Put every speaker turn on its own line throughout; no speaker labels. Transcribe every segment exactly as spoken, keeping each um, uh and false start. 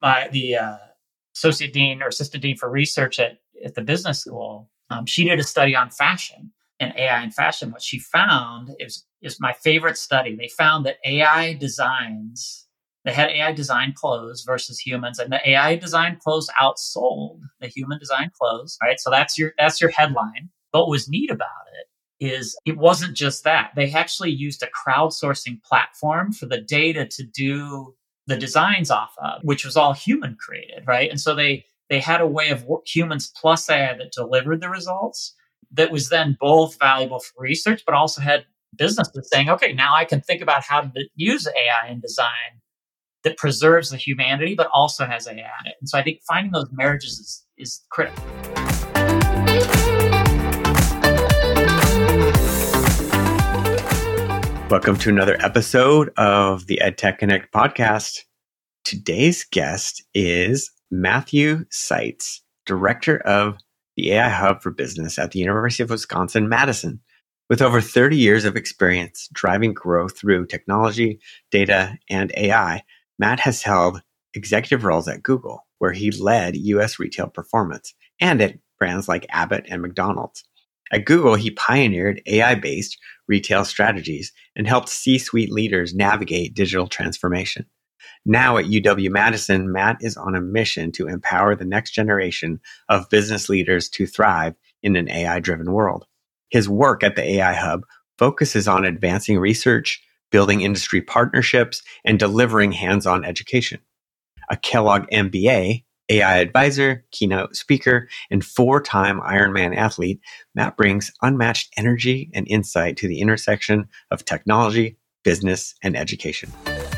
my the uh, associate dean or assistant dean for research at, at the business school, um, she did a study on fashion and A I in fashion. What she found is, is my favorite study. They found that A I designs, they had A I design clothes versus humans, and the A I design clothes outsold the human design clothes, right? So that's your that's your headline. But what was neat about it is it wasn't just that. They actually used a crowdsourcing platform for the data to do the designs off of, which was all human created, right? And so they they had a way of work, humans plus A I that delivered the results that was then both valuable for research, but also had businesses saying, okay, now I can think about how to use A I in design that preserves the humanity, but also has A I in it. And so I think finding those marriages is, is critical.
Welcome to another episode of the EdTech Connect podcast. Today's guest is Matthew Seitz, Director of the A I Hub for Business at the University of Wisconsin-Madison. With over thirty years of experience driving growth through technology, data, and A I, Matt has held executive roles at Google, where he led U S retail performance, and at brands like Abbott and McDonald's. At Google, he pioneered A I-based retail strategies and helped C-suite leaders navigate digital transformation. Now at U W-Madison, Matt is on a mission to empower the next generation of business leaders to thrive in an A I-driven world. His work at the A I Hub focuses on advancing research, building industry partnerships, and delivering hands-on education. A Kellogg M B A, A I advisor, keynote speaker, and four-time Ironman athlete, Matt brings unmatched energy and insight to the intersection of technology, business, and education.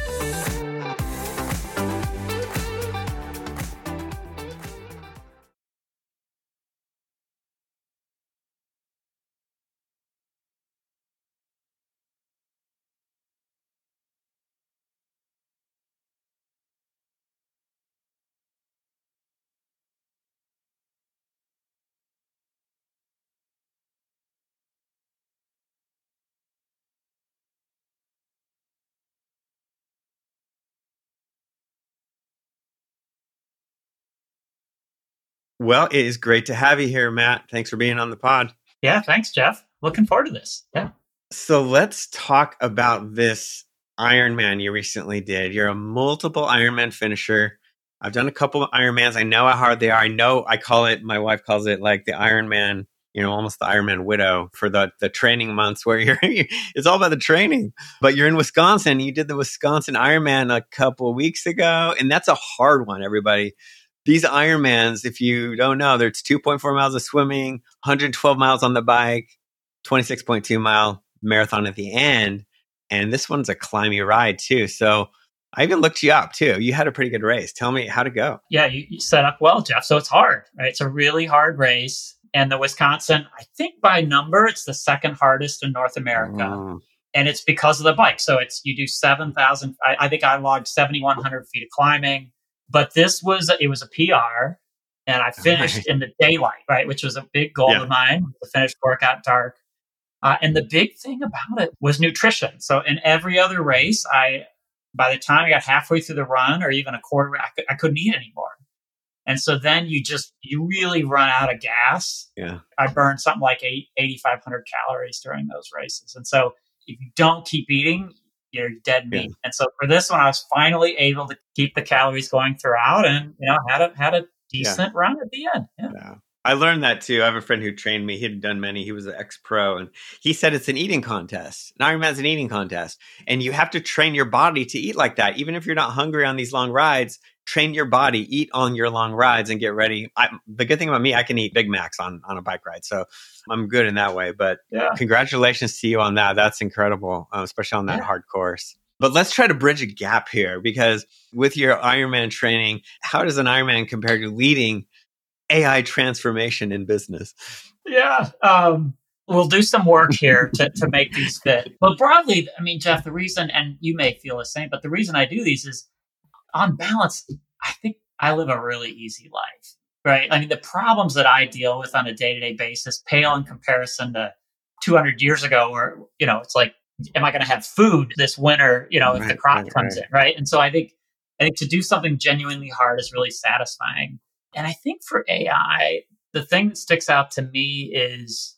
Well, it is great to have you here, Matt. Thanks for being on the pod.
Yeah, thanks, Jeff. Looking forward to this. Yeah.
So let's talk about this Ironman you recently did. You're a multiple Ironman finisher. I've done a couple of Ironmans. I know how hard they are. I know I call it, my wife calls it like the Ironman, you know, almost the Ironman widow for the, the training months where you're, it's all about the training. But you're in Wisconsin. You did the Wisconsin Ironman a couple of weeks ago. And that's a hard one, everybody. These Ironmans, if you don't know, there's two point four miles of swimming, one hundred twelve miles on the bike, twenty-six point two mile marathon at the end. And this one's a climby ride too. So I even looked you up too. You had a pretty good race. Tell me how to go.
Yeah, you, you set up well, Jeff. So it's hard, right? It's a really hard race. And the Wisconsin, I think by number, it's the second hardest in North America. Mm. And it's because of the bike. So it's, you do seven thousand, I, I think I logged seventy-one hundred feet of climbing. But this was, it was a P R, and I finished right. in the daylight, right? Which was a big goal yeah. of mine, to finish workout dark. Uh, and the big thing about it was nutrition. So in every other race, I, by the time I got halfway through the run or even a quarter, I, could, I couldn't eat anymore. And so then you just, you really run out of gas.
Yeah.
I burned something like eight, eighty-five hundred calories during those races. And so if you don't keep eating, you're dead meat. Yeah. And so for this one, I was finally able to keep the calories going throughout, and you know had a had a decent yeah. run at the end. Yeah.
yeah, I learned that too. I have a friend who trained me. He had done many. He was an ex-pro, and he said it's an eating contest. An Ironman's an eating contest, and you have to train your body to eat like that. Even if you're not hungry on these long rides, train your body, eat on your long rides, and get ready. I, the good thing about me, I can eat Big Macs on on a bike ride, so I'm good in that way. But yeah. congratulations to you on that. That's incredible, uh, especially on that yeah. hard course. But let's try to bridge a gap here, because with your Ironman training, how does an Ironman compare to leading A I transformation in business?
Yeah, um, we'll do some work here to, to make these fit. But broadly, I mean, Jeff, the reason, and you may feel the same, but the reason I do these is, on balance, I think I live a really easy life, right? I mean, the problems that I deal with on a day-to-day basis pale in comparison to two hundred years ago, where, you know, it's like, am I going to have food this winter, you know, if right, the crop right, comes right. in, right? And so I think I think to do something genuinely hard is really satisfying. And I think for A I, the thing that sticks out to me is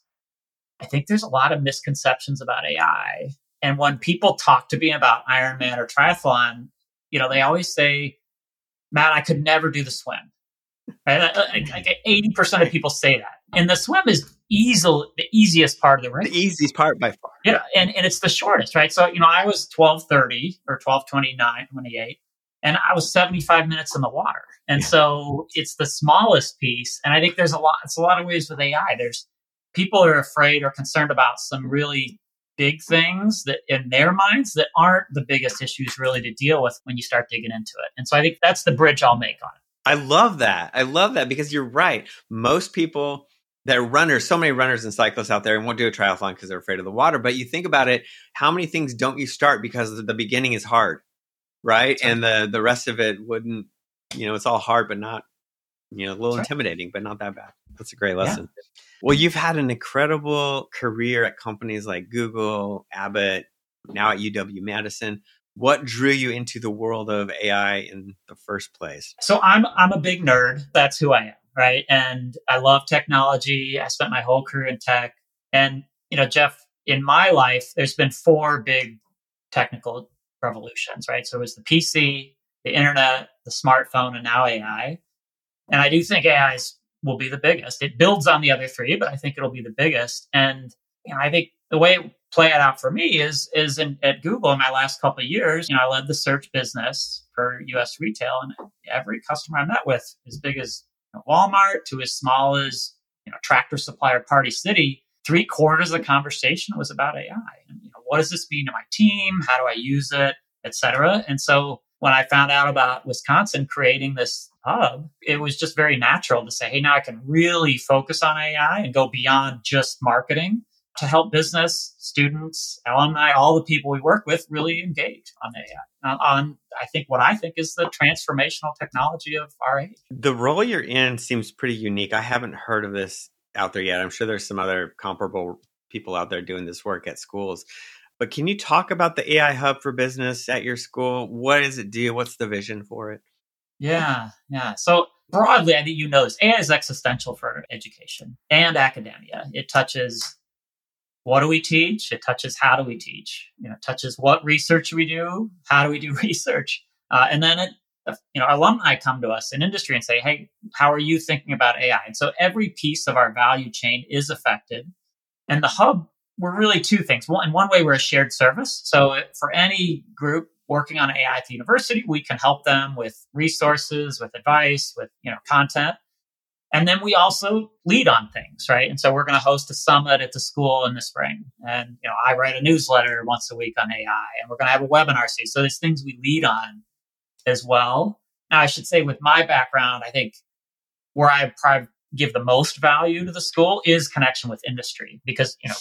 I think there's a lot of misconceptions about A I. And when people talk to me about Ironman or triathlon, you know, they always say, Matt, I could never do the swim. Right? Like, like eighty percent of people say that. And the swim is easily the easiest part of the race.
The easiest part by far.
Yeah. And, and it's the shortest, right? So, you know, I was twelve thirty or twelve twenty-nine, twenty-eight, and I was seventy-five minutes in the water. And yeah. so it's the smallest piece. And I think there's a lot, it's a lot of ways with A I. There's people are afraid or concerned about some really big things that in their minds that aren't the biggest issues really to deal with when you start digging into it. And so I think that's the bridge I'll make on it.
I love that. I love that because you're right. Most people that are runners, so many runners and cyclists out there and won't do a triathlon because they're afraid of the water. But you think about it, how many things don't you start because the beginning is hard, right? And the, the rest of it wouldn't, you know, it's all hard, but not, you know, a little That's intimidating, right. but not that bad. That's a great lesson. Yeah. Well, you've had an incredible career at companies like Google, Abbott, now at U W-Madison. What drew you into the world of A I in the first place?
So I'm I'm a big nerd. That's who I am, right? And I love technology. I spent my whole career in tech. And, you know, Jeff, in my life, there's been four big technical revolutions, right? So it was the P C, the internet, the smartphone, and now A I. And I do think A I will be the biggest. It builds on the other three, but I think it'll be the biggest. And you know, I think the way it played out for me is is in, at Google in my last couple of years, you know, I led the search business for U S retail, and every customer I met with, as big as you know, Walmart to as small as you know Tractor Supply or Party City, three quarters of the conversation was about A I. And, you know, what does this mean to my team? How do I use it, et cetera? And so when I found out about Wisconsin creating this hub, it was just very natural to say, hey, now I can really focus on A I and go beyond just marketing to help business, students, alumni, all the people we work with really engage on A I, on, on I think what I think is the transformational technology of our age.
The role you're in seems pretty unique. I haven't heard of this out there yet. I'm sure there's some other comparable people out there doing this work at schools. But can you talk about the A I Hub for Business at your school? What does it do? What's the vision for it?
Yeah, yeah. So broadly, I think you know this. A I is existential for education and academia. It touches what do we teach? It touches how do we teach? You know, it touches what research we do? How do we do research? Uh, and then, it, you know, alumni come to us in industry and say, hey, how are you thinking about A I? And so every piece of our value chain is affected. And the hub, we're really two things. One, in one way, we're a shared service. So for any group working on A I at the university, we can help them with resources, with advice, with, you know, content. And then we also lead on things, right? And so we're going to host a summit at the school in the spring. And, you know, I write a newsletter once a week on A I, and we're going to have a webinar series. So there's things we lead on as well. Now, I should say with my background, I think where I probably give the most value to the school is connection with industry, because, you know,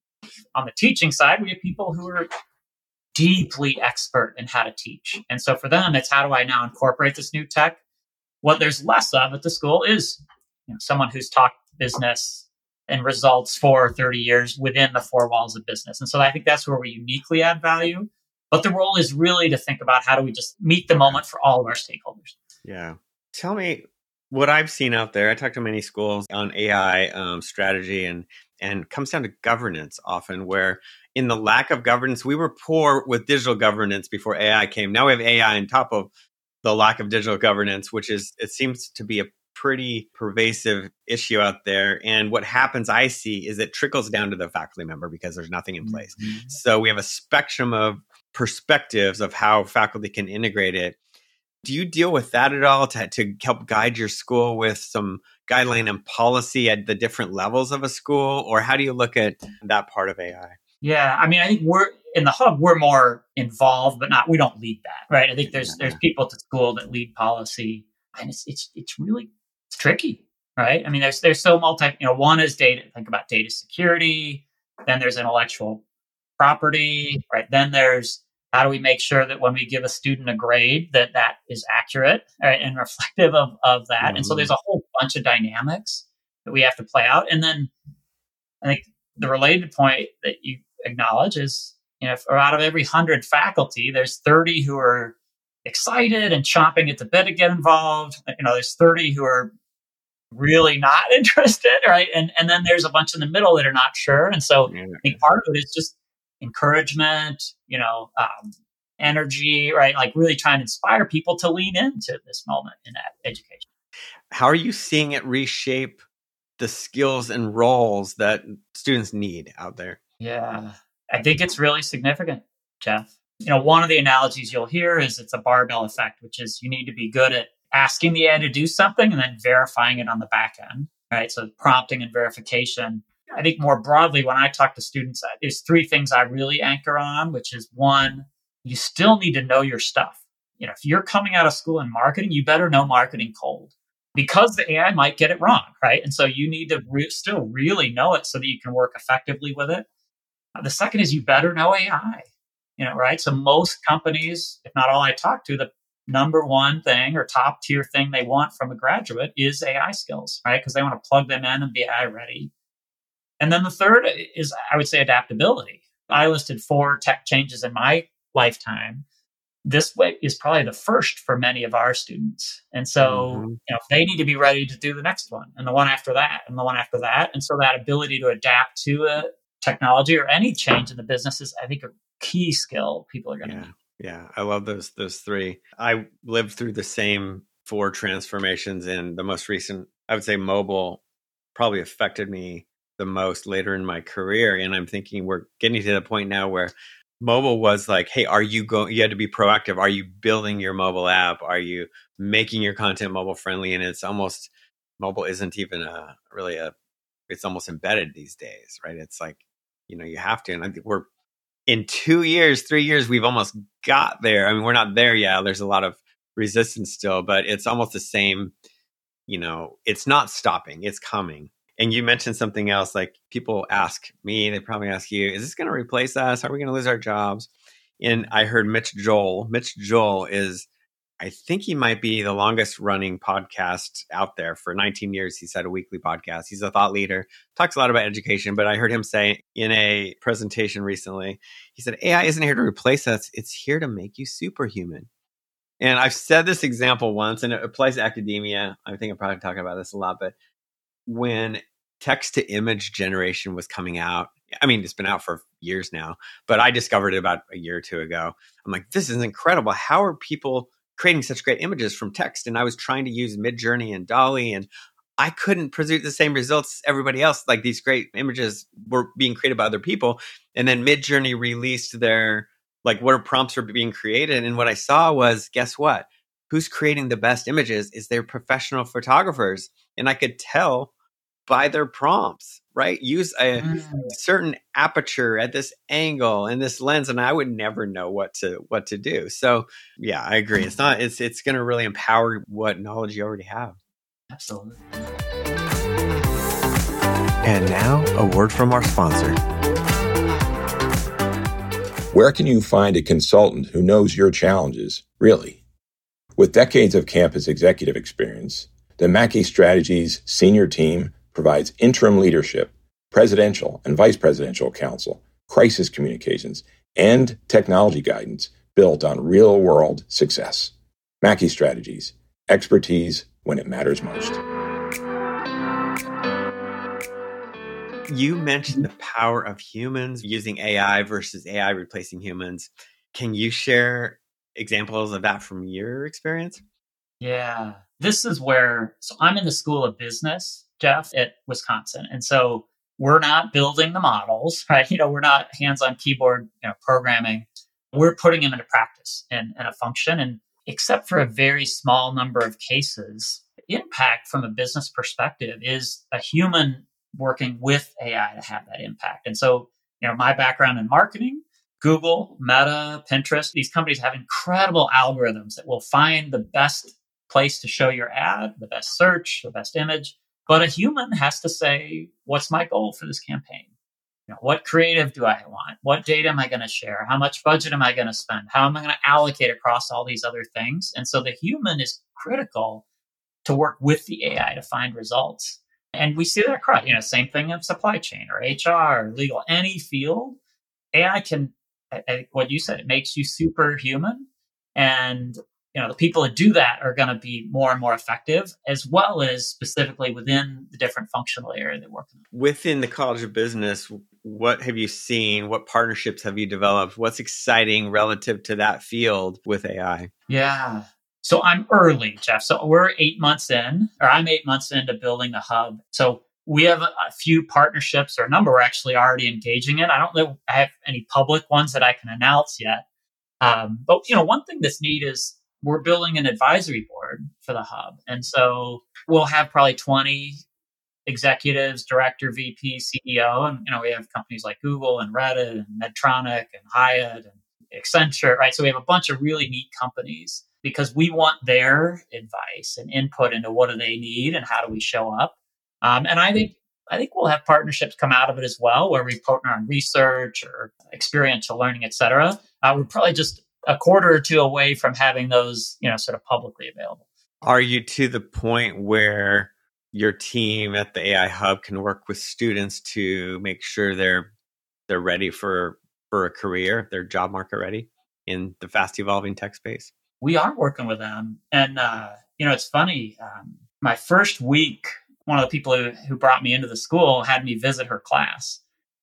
on the teaching side, we have people who are deeply expert in how to teach. And so for them, it's how do I now incorporate this new tech? What there's less of at the school is you know, someone who's taught business and results for thirty years within the four walls of business. And so I think that's where we uniquely add value. But the role is really to think about how do we just meet the moment for all of our stakeholders.
Yeah. Tell me what I've seen out there. I talk to many schools on A I um, strategy and and comes down to governance often, where in the lack of governance, we were poor with digital governance before A I came. Now we have A I on top of the lack of digital governance, which is, it seems to be a pretty pervasive issue out there. And what happens, I see, is it trickles down to the faculty member because there's nothing in place. Mm-hmm. So we have a spectrum of perspectives of how faculty can integrate it. Do you deal with that at all to, to help guide your school with some guideline and policy at the different levels of a school? Or how do you look at that part of A I?
Yeah, I mean, I think we're in the hub, we're more involved, but not, we don't lead that, right? I think there's there's people at the school that lead policy, and it's it's it's really it's tricky, right? I mean, there's there's so multi, you know, one is data, think about data security, then there's intellectual property, right? Then there's how do we make sure that when we give a student a grade that that is accurate, right, and reflective of, of that. Mm-hmm. And so there's a whole bunch of dynamics that we have to play out. And then I think the related point that you acknowledge is, you know, if out of every hundred faculty, there's thirty who are excited and chomping at the bit to get involved. You know, there's thirty who are really not interested, right? And and then there's a bunch in the middle that are not sure. And so
Yeah.
I think part of it is just encouragement, you know, um, energy, right? Like really trying to inspire people to lean into this moment in that education.
How are you seeing it reshape the skills and roles that students need out there?
Yeah, I think it's really significant, Jeff. You know, one of the analogies you'll hear is it's a barbell effect, which is you need to be good at asking the A I to do something and then verifying it on the back end, right? So prompting and verification. I think more broadly, when I talk to students, there's three things I really anchor on, which is one, you still need to know your stuff. You know, if you're coming out of school in marketing, you better know marketing cold because the A I might get it wrong, right? And so you need to re- still really know it so that you can work effectively with it. Uh, the second is you better know A I, you know, right? So most companies, if not all I talk to, the number one thing or top tier thing they want from a graduate is A I skills, right? Because they want to plug them in and be A I ready. And then the third is, I would say, adaptability. I listed four tech changes in my lifetime. This way is probably the first for many of our students. And so,
Mm-hmm.
you know, they need to be ready to do the next one and the one after that and the one after that. And so that ability to adapt to a technology or any change in the business is, I think, a key skill people are going to
Yeah.
need.
Yeah. I love those those three. I lived through the same four transformations, and the most recent, I would say mobile probably affected me the most later in my career. And I'm thinking we're getting to the point now where mobile was like, hey, are you going, you had to be proactive. Are you building your mobile app? Are you making your content mobile friendly? And it's almost, mobile isn't even a really a, it's almost embedded these days, right? It's like, you know, you have to. And I think we're in two years, three years, we've almost got there. I mean, we're not there yet. There's a lot of resistance still, but it's almost the same, you know, it's not stopping, it's coming. And you mentioned something else, like people ask me, they probably ask you, is this going to replace us? Are we going to lose our jobs? And I heard Mitch Joel. Mitch Joel is, I think he might be the longest running podcast out there. For nineteen years, he's had a weekly podcast. He's a thought leader, talks a lot about education. But I heard him say in a presentation recently, he said, A I isn't here to replace us. It's here to make you superhuman. And I've said this example once, and it applies to academia. I think I'm probably talking about this a lot, but when text to image generation was coming out, I mean, it's been out for years now, but I discovered it about a year or two ago. I'm like, this is incredible. How are people creating such great images from text? And I was trying to use Midjourney and DALL-E, and I couldn't produce the same results everybody else. Like, these great images were being created by other people. And then Midjourney released their, like, what prompts were being created. And what I saw was, guess what? Who's creating the best images is their professional photographers. And I could tell by their prompts, right? Use a mm. certain aperture at this angle and this lens, and I would never know what to what to do. So yeah, I agree. It's not, it's it's going to really empower what knowledge you already have.
Absolutely.
And now a word from our sponsor.
Where can you find a consultant who knows your challenges, really? With decades of campus executive experience, the Mackey Strategies senior team provides interim leadership, presidential and vice presidential counsel, crisis communications, and technology guidance built on real-world success. Mackey Strategies, expertise when it matters most.
You mentioned the power of humans using A I versus A I replacing humans. Can you share examples of that from your experience?
Yeah, this is where, so I'm in the School of Business, Jeff, at Wisconsin. And so we're not building the models, right? You know, we're not hands-on keyboard, you know, programming. We're putting them into practice and, and a function. And except for a very small number of cases, the impact from a business perspective is a human working with A I to have that impact. And so, you know, my background in marketing, Google, Meta, Pinterest, these companies have incredible algorithms that will find the best place to show your ad, the best search, the best image. But a human has to say, what's my goal for this campaign? You know, what creative do I want? What data am I going to share? How much budget am I going to spend? How am I going to allocate across all these other things? And so the human is critical to work with the A I to find results. And we see that across, you know, same thing in supply chain or H R or legal, any field. A I can, I, I, what you said, it makes you superhuman. And you know, the people that do that are going to be more and more effective, as well as specifically within the different functional area they're working on.
Within the College of Business, what have you seen? What partnerships have you developed? What's exciting relative to that field with A I?
Yeah. So I'm early, Jeff. So we're eight months in, or I'm eight months into building the hub. So we have a, a few partnerships, or a number we're actually already engaging in. I don't know if I have any public ones that I can announce yet. Um, but, you know, one thing that's neat is we're building an advisory board for the hub. And so we'll have probably twenty executives, director, V P, C E O. And, you know, we have companies like Google and Reddit and Medtronic and Hyatt and Accenture, right? So we have a bunch of really neat companies because we want their advice and input into what do they need and how do we show up. Um, and I think I think we'll have partnerships come out of it as well, where we partner on research or experiential learning, et cetera. Uh, we're probably just a quarter or two away from having those, you know, sort of publicly available.
Are you to the point where your team at the A I Hub can work with students to make sure they're they're ready for for a career, they're job market ready in the fast evolving tech space?
We are working with them, and uh, you know, it's funny. Um, my first week, one of the people who, who brought me into the school had me visit her class,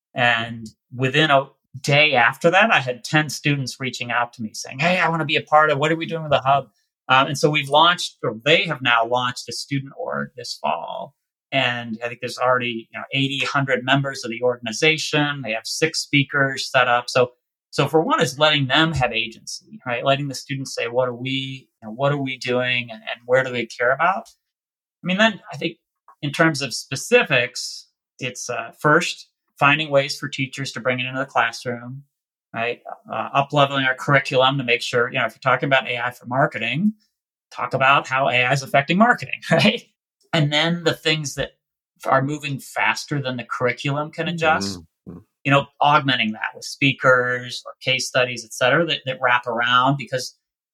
and within a day after that, I had ten students reaching out to me saying, "Hey, I want to be a part of. What are we doing with the hub?" Um, and so we've launched, or they have now launched, a student org this fall. And I think there's already, you know, eighty, one hundred members of the organization. They have six speakers set up. So, so for one, is letting them have agency, right? Letting the students say, "What are we, you know, what are we doing, and, and where do they care about?" I mean, then I think in terms of specifics, it's uh, first finding ways for teachers to bring it into the classroom. Right, uh, up leveling our curriculum to make sure, you know, if you're talking about A I for marketing, talk about how A I is affecting marketing, right? And then the things that are moving faster than the curriculum can adjust, mm-hmm. you know, augmenting that with speakers or case studies, et cetera, that, that wrap around. Because,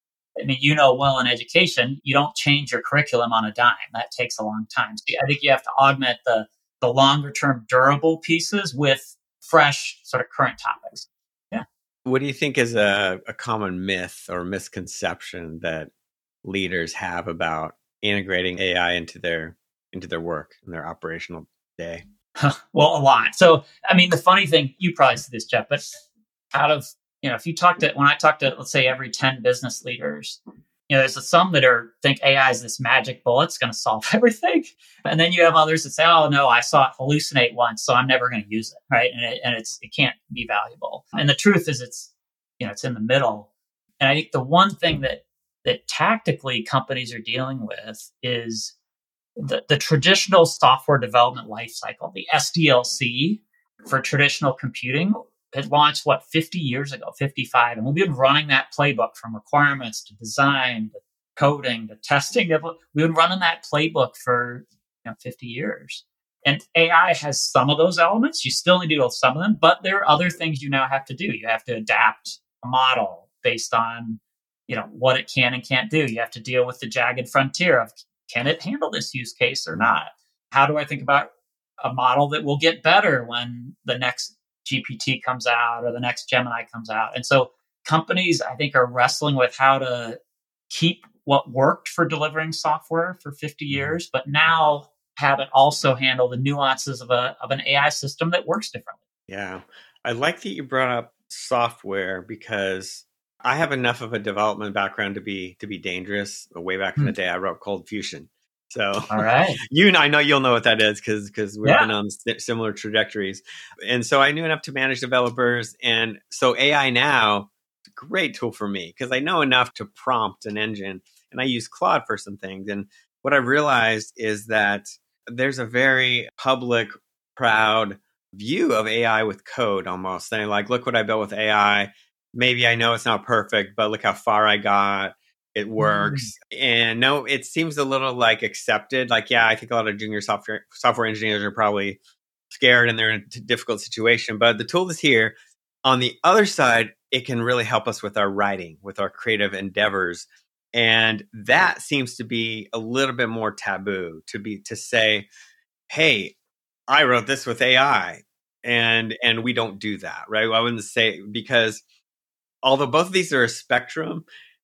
I mean, you know, well, in education, you don't change your curriculum on a dime. That takes a long time. So I think you have to augment the the longer term durable pieces with fresh sort of current topics.
What do you think is a, a common myth or misconception that leaders have about integrating A I into their into their work and their operational day?
Well, a lot. So, I mean, the funny thing, you probably see this, Jeff, but out of, you know, if you talk to, when I talk to, let's say, every ten business leaders, you know, there's some that are think A I is this magic bullet, it's going to solve everything. And then you have others that say, "Oh no, I saw it hallucinate once, so I'm never going to use it." Right. And it, and it's, it can't be valuable. And the truth is it's, you know, it's in the middle. And I think the one thing that, that tactically companies are dealing with is the, the traditional software development lifecycle, the S D L C for traditional computing. It launched, what, fifty years ago, fifty-five. And we've been running that playbook from requirements to design, to coding, to testing. We've been running that playbook for, you know, fifty years. And A I has some of those elements. You still need to do some of them, but there are other things you now have to do. You have to adapt a model based on, you know, what it can and can't do. You have to deal with the jagged frontier of, can it handle this use case or not? How do I think about a model that will get better when the next G P T comes out or the next Gemini comes out? And so companies, I think, are wrestling with how to keep what worked for delivering software for fifty years, but now have it also handle the nuances of a of an A I system that works differently.
Yeah. I like that you brought up software because I have enough of a development background to be to be dangerous. Way back in mm. the day, I wrote Cold Fusion. So,
all right,
you and I know you'll know what that is because because we've
yeah.
been on similar trajectories, and so I knew enough to manage developers, and so A I now is a great tool for me because I know enough to prompt an engine, and I use Claude for some things. And what I've realized is that there's a very public, proud view of A I with code almost. They're like, look what I built with A I. Maybe I know it's not perfect, but look how far I got. It works. Mm. And no, it seems a little like accepted. Like, yeah, I think a lot of junior software software engineers are probably scared and they're in a difficult situation. But the tool is here. On the other side, it can really help us with our writing, with our creative endeavors. And that seems to be a little bit more taboo to be to say, hey, I wrote this with A I. And and we don't do that, right? I wouldn't say, because although both of these are a spectrum,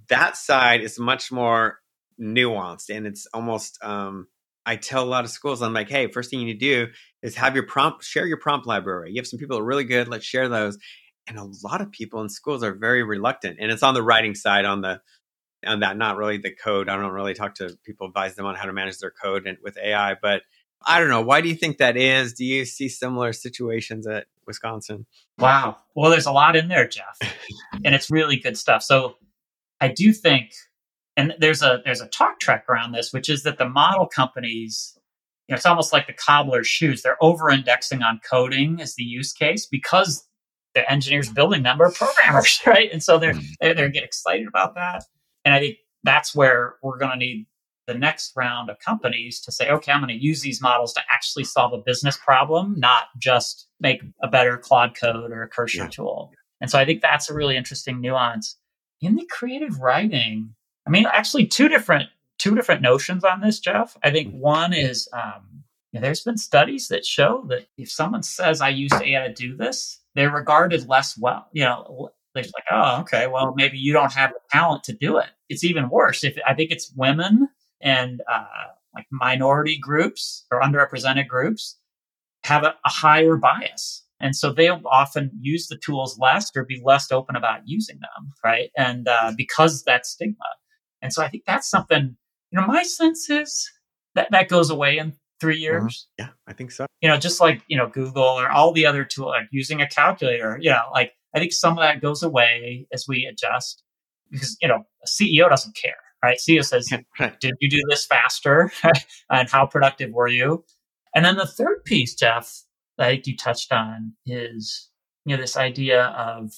that side is much more nuanced, and it's almost, um, I tell a lot of schools, I'm like, hey, first thing you need to do is have your prompt, share your prompt library. You have some people that are really good. Let's share those. And a lot of people in schools are very reluctant. And it's on the writing side, on the on that, not really the code. I don't really talk to people, advise them on how to manage their code and with A I. But I don't know. Why do you think that is? Do you see similar situations at Wisconsin?
Wow. Well, there's a lot in there, Jeff. And it's really good stuff. So I do think, and there's a there's a talk track around this, which is that the model companies, you know, it's almost like the cobbler's shoes. They're over-indexing on coding as the use case because the engineers building them are programmers, right? And so they're they're, they're get excited about that. And I think that's where we're going to need the next round of companies to say, okay, I'm going to use these models to actually solve a business problem, not just make a better Claude code or a Cursor yeah. tool. And so I think that's a really interesting nuance. In the creative writing, I mean, actually two different two different notions on this, Jeff. I think one is um, you know, there's been studies that show that if someone says I used A I to do this, they're regarded less well. You know, they're like, oh, okay, well, maybe you don't have the talent to do it. It's even worse. If I think it's women and uh, like minority groups or underrepresented groups have a, a higher bias. And so they'll often use the tools less or be less open about using them, right? And uh, because that stigma. And so I think that's something, you know, my sense is that that goes away in three years.
Uh-huh. Yeah, I think so.
You know, just like, you know, Google or all the other tools, like using a calculator, you know, like I think some of that goes away as we adjust because, you know, a C E O doesn't care, right? C E O says, did you do this faster? And how productive were you? And then the third piece, Jeff, that I think you touched on is, you know, this idea of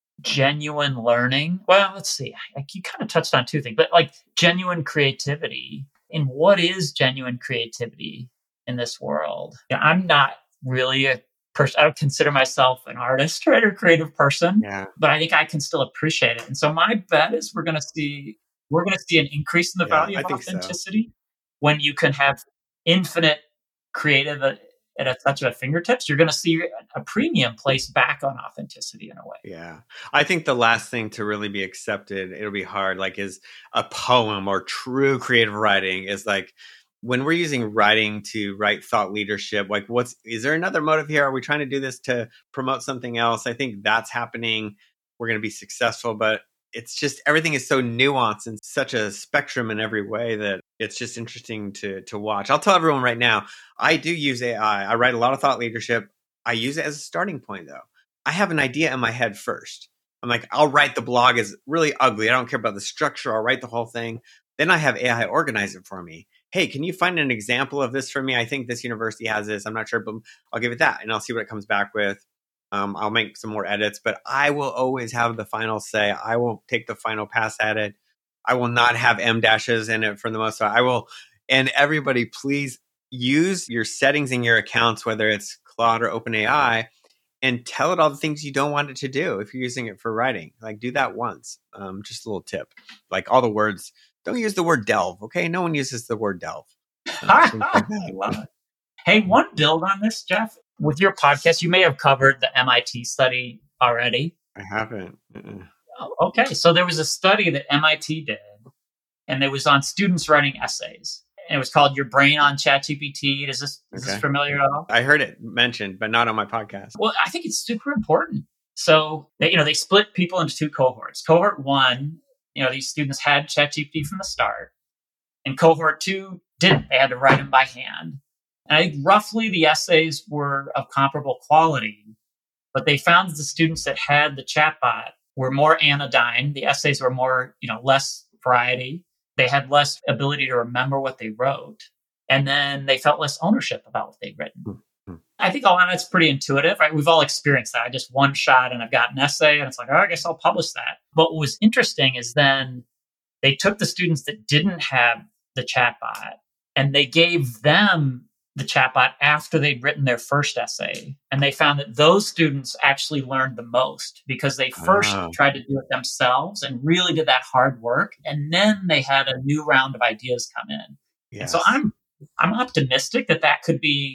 genuine learning. Well, let's see. I, you kind of touched on two things, but like genuine creativity. And what is genuine creativity in this world? You know, I'm not really a person. I don't consider myself an artist, right, or creative person.
Yeah.
But I think I can still appreciate it. And so my bet is we're going to see we're going to see an increase in the
yeah,
value of
I think
authenticity
so.
When you can have infinite creative at, at a touch of a fingertips. You're going to see a premium placed back on authenticity in a way.
Yeah. I think the last thing to really be accepted, it'll be hard, like is a poem or true creative writing is like when we're using writing to write thought leadership, like what's, is there another motive here? Are we trying to do this to promote something else? I think that's happening. We're going to be successful, but it's just, everything is so nuanced and such a spectrum in every way that it's just interesting to to watch. I'll tell everyone right now, I do use A I. I write a lot of thought leadership. I use it as a starting point, though. I have an idea in my head first. I'm like, I'll write the blog is really ugly. I don't care about the structure. I'll write the whole thing. Then I have A I organize it for me. Hey, can you find an example of this for me? I think this university has this. I'm not sure, but I'll give it that. And I'll see what it comes back with. Um, I'll make some more edits, but I will always have the final say. I will take the final pass at it. I will not have M dashes in it for the most part. I will, and everybody, please use your settings in your accounts, whether it's Claude or OpenAI, and tell it all the things you don't want it to do if you're using it for writing. Like do that once. Um, just a little tip. Like all the words, don't use the word delve, okay? No one uses the word delve. Um, like
I love it. Hey, one build on this, Jeff. With your podcast, you may have covered the M I T study already.
I haven't. Uh-uh.
Okay, so there was a study that M I T did, and it was on students writing essays. And it was called Your Brain on ChatGPT. Is this, is
Okay.
this familiar at all?
I heard it mentioned, but not on my podcast.
Well, I think it's super important. So, they, you know, they split people into two cohorts. Cohort one, you know, these students had ChatGPT from the start. And cohort two didn't. They had to write them by hand. And I think roughly the essays were of comparable quality. But they found that the students that had the chatbot were more anodyne. The essays were more, you know, less variety. They had less ability to remember what they wrote. And then they felt less ownership about what they'd written.
Mm-hmm.
I think all of that's pretty intuitive, right? We've all experienced that. I just one shot and I've got an essay and it's like, oh, I guess I'll publish that. But what was interesting is then they took the students that didn't have the chatbot and they gave them the chatbot after they'd written their first essay. And they found that those students actually learned the most because they first
Wow.
tried to do it themselves and really did that hard work. And then they had a new round of ideas come in.
Yes.
And so I'm I'm optimistic that that could be,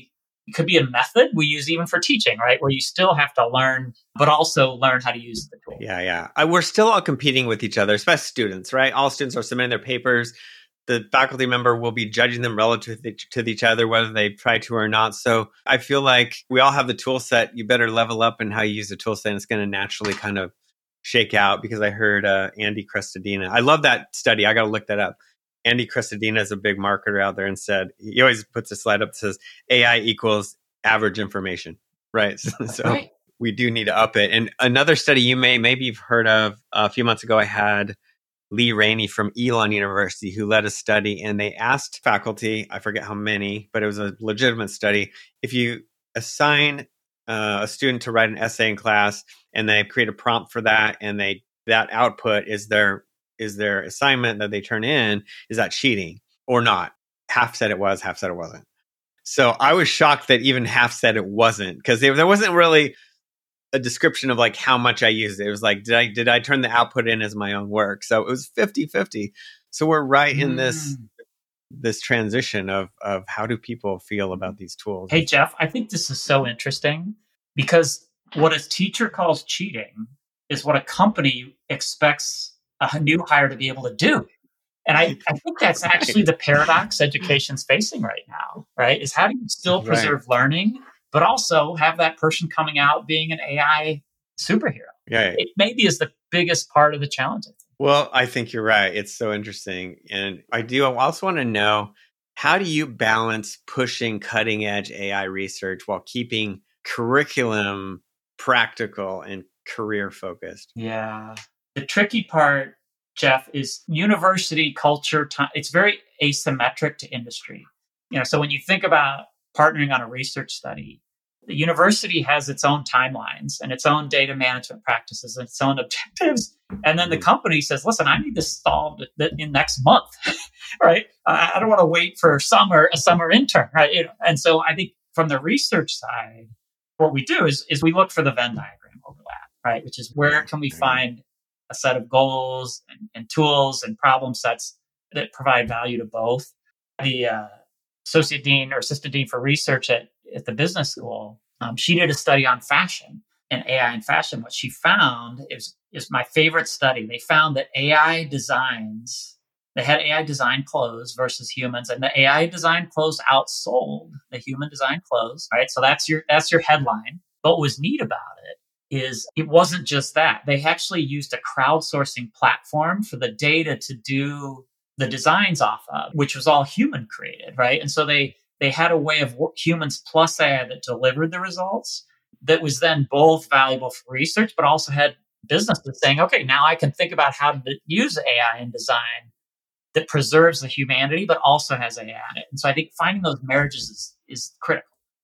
It could be a method we use even for teaching, right? Where you still have to learn, but also learn how to use the tool.
Yeah, yeah. Uh, we're still all competing with each other, especially students, right? All students are submitting their papers. The faculty member will be judging them relative to each other, whether they try to or not. So I feel like we all have the tool set. You better level up in how you use the tool set. And it's going to naturally kind of shake out, because I heard uh, Andy Crestodina. I love that study. I got to look that up. Andy Crestodina is a big marketer out there, and said, he always puts a slide up that says A I equals average information, right? So, so right. we do need to up it. And another study you may, maybe you've heard of, uh, a few months ago, I had Lee Rainey from Elon University, who led a study, and they asked faculty, I forget how many, but it was a legitimate study. If you assign uh, a student to write an essay in class, and they create a prompt for that, and they that output is their is their assignment that they turn in, is that cheating or not? Half said it was, half said it wasn't. So I was shocked that even half said it wasn't, because there wasn't really a description of like how much I used it. It was like, did I did I turn the output in as my own work? So it was fifty-fifty. So we're right in this mm. this transition of of how do people feel about these tools.
Hey, Jeff, I think this is so interesting, because what a teacher calls cheating is what a company expects a new hire to be able to do. And I, I think that's actually the paradox education's facing right now, right? Is how do you still preserve right. learning, but also have that person coming out being an A I superhero?
Yeah.
It maybe is the biggest part of the challenge, I think.
Well, I think you're right. It's so interesting. And I do I also want to know, how do you balance pushing cutting edge A I research while keeping curriculum practical and career focused?
Yeah. The tricky part, Jeff, is university culture. T- it's very asymmetric to industry. You know, so when you think about partnering on a research study, the university has its own timelines and its own data management practices and its own objectives. And then the company says, listen, I need this solved in next month, right? I, I don't want to wait for summer, a summer intern, right? You know, and so I think from the research side, what we do is, is we look for the Venn diagram overlap, right? Which is, where can we find a set of goals and, and tools and problem sets that provide value to both. The uh, associate dean or assistant dean for research at, at the business school, um, she did a study on fashion and A I in fashion. What she found is, is my favorite study. They found that A I designs, they had A I design clothes versus humans, and the A I design clothes outsold the human design clothes, right? So that's your that's your headline. But what was neat about it is it wasn't just that. They actually used a crowdsourcing platform for the data to do the designs off of, which was all human created, right? And so they they had a way of humans plus A I that delivered the results that was then both valuable for research, but also had businesses saying, okay, now I can think about how to use A I in design that preserves the humanity, but also has A I in it. And so I think finding those marriages is, is critical.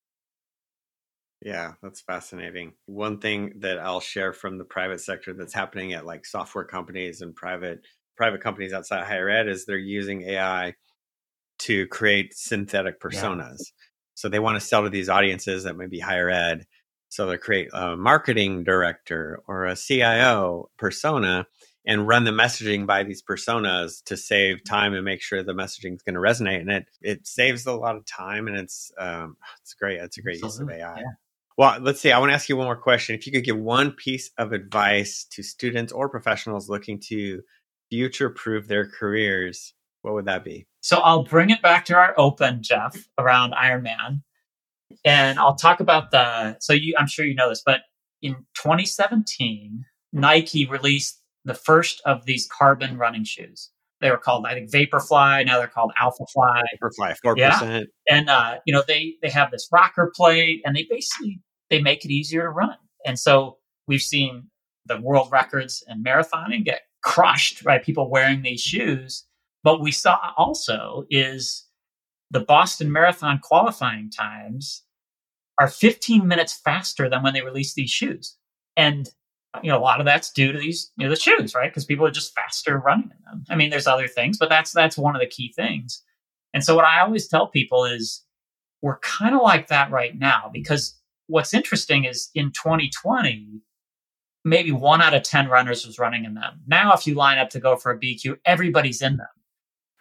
Yeah, that's fascinating. One thing that I'll share from the private sector that's happening at like software companies and private private companies outside of higher ed is they're using A I to create synthetic personas. Yeah. So they want to sell to these audiences that may be higher ed. So they create a marketing director or a C I O persona and run the messaging by these personas to save time and make sure the messaging is going to resonate. And it it saves a lot of time, and it's um it's great. It's a great Absolutely. use of A I. Yeah. Well, let's see. I want to ask you one more question. If you could give one piece of advice to students or professionals looking to future-proof their careers, what would that be?
So I'll bring it back to our open, Jeff, around Ironman. And I'll talk about the, so you, I'm sure you know this, but in twenty seventeen, Nike released the first of these carbon running shoes. They were called, I think, Vaporfly. Now they're called Alphafly.
Vaporfly, four percent.
Yeah. And, uh, you know, they, they have this rocker plate, and they basically, they make it easier to run. And so we've seen the world records in marathoning get crushed by people wearing these shoes. But we saw also is the Boston Marathon qualifying times are fifteen minutes faster than when they released these shoes. And, you know, a lot of that's due to these, you know, the shoes, right? Because people are just faster running in them. I mean, there's other things, but that's that's one of the key things. And so what I always tell people is we're kind of like that right now, because what's interesting is in twenty twenty, maybe one out of ten runners was running in them. Now, if you line up to go for a B Q, everybody's in them.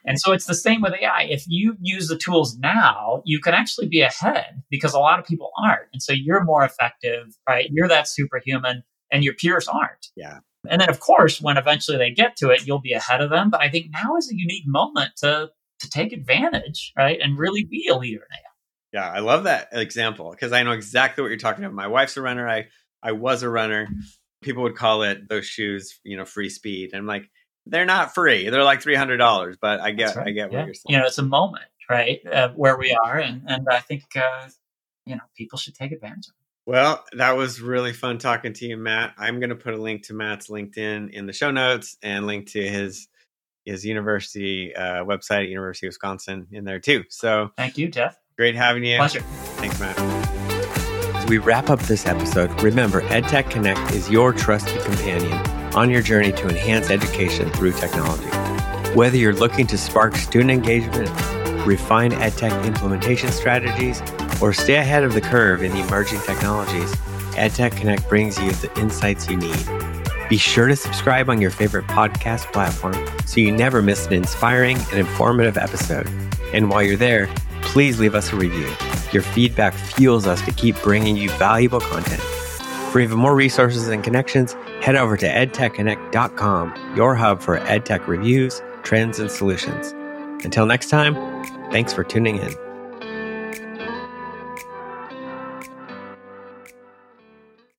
And so it's the same with A I. If you use the tools now, you can actually be ahead because a lot of people aren't. And so you're more effective, right? You're that superhuman and your peers aren't.
Yeah.
And then, of course, when eventually they get to it, you'll be ahead of them. But I think now is a unique moment to to take advantage, right? And really be a leader in A I.
Yeah, I love that example because I know exactly what you're talking about. My wife's a runner. I, I was a runner. People would call it those shoes, you know, free speed. And I'm like, they're not free. They're like three hundred dollars, but I get, right. I get what
yeah.
you're saying.
You know, it's a moment, right? Uh, where we are. And, and I think, uh, you know, people should take advantage of it.
Well, that was really fun talking to you, Matt. I'm going to put a link to Matt's LinkedIn in the show notes and link to his his university uh, website, University of Wisconsin, in there too. So
thank you, Jeff.
Great having you.
Pleasure.
Thanks, Matt. As we wrap up this episode, remember EdTech Connect is your trusted companion on your journey to enhance education through technology. Whether you're looking to spark student engagement, refine EdTech implementation strategies, or stay ahead of the curve in the emerging technologies, EdTech Connect brings you the insights you need. Be sure to subscribe on your favorite podcast platform so you never miss an inspiring and informative episode. And while you're there, please leave us a review. Your feedback fuels us to keep bringing you valuable content. For even more resources and connections, head over to edtech connect dot com, your hub for EdTech reviews, trends, and solutions. Until next time, thanks for tuning in.